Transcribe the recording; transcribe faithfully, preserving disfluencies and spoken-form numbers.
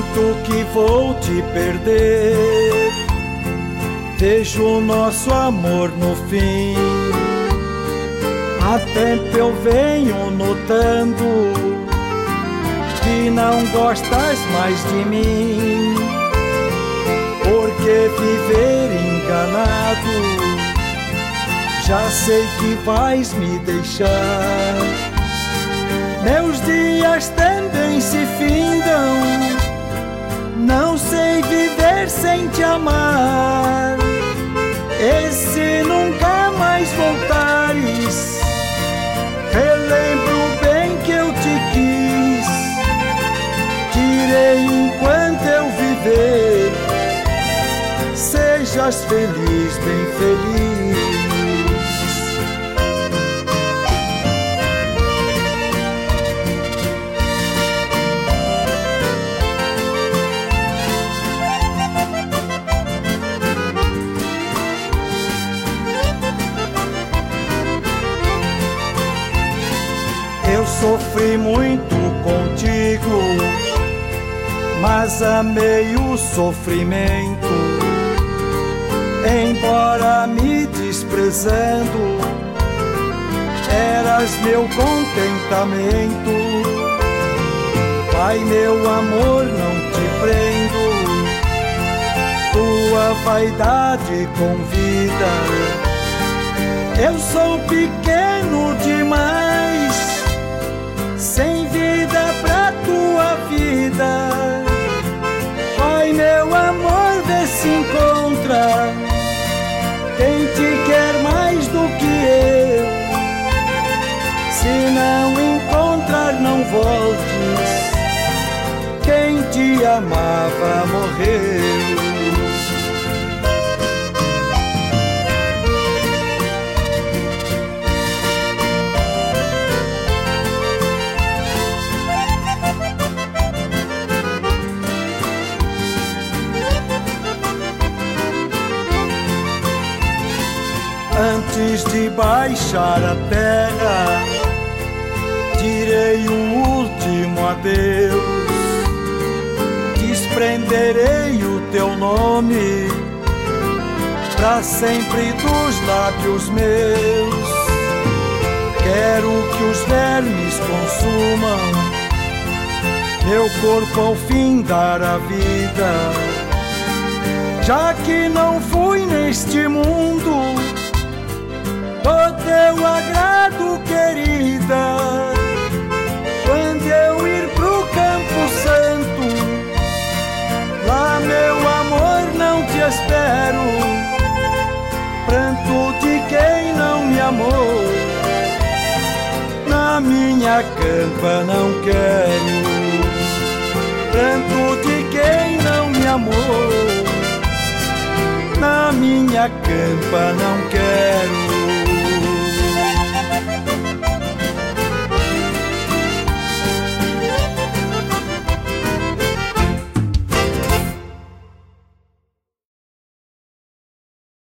Sinto que vou te perder, vejo o nosso amor no fim. Há tempo eu venho notando que não gostas mais de mim, porque viver enganado, já sei que vais me deixar. Meus dias também se findam, não sei viver sem te amar. E se nunca mais voltares, relembro bem que eu te quis. Direi enquanto eu viver, sejas feliz, bem feliz. Eu sofri muito contigo, mas amei o sofrimento. Embora me desprezando, eras meu contentamento. Pai, meu amor, não te prendo, tua vaidade convida. Eu sou pequeno demais, sem vida pra tua vida. Pai, meu amor, vê se encontra quem te quer mais do que eu. Se não encontrar, não voltes, quem te amava morreu. Antes de baixar a terra, direi o último adeus. Desprenderei o teu nome pra sempre dos lábios meus. Quero que os vermes consumam meu corpo ao findar a vida. Já que não fui neste mundo do teu agrado, querida, quando eu ir pro Campo Santo, lá, meu amor, não te espero. Pranto de quem não me amou, na minha campa não quero. Pranto de quem não me amou, na minha campa não quero.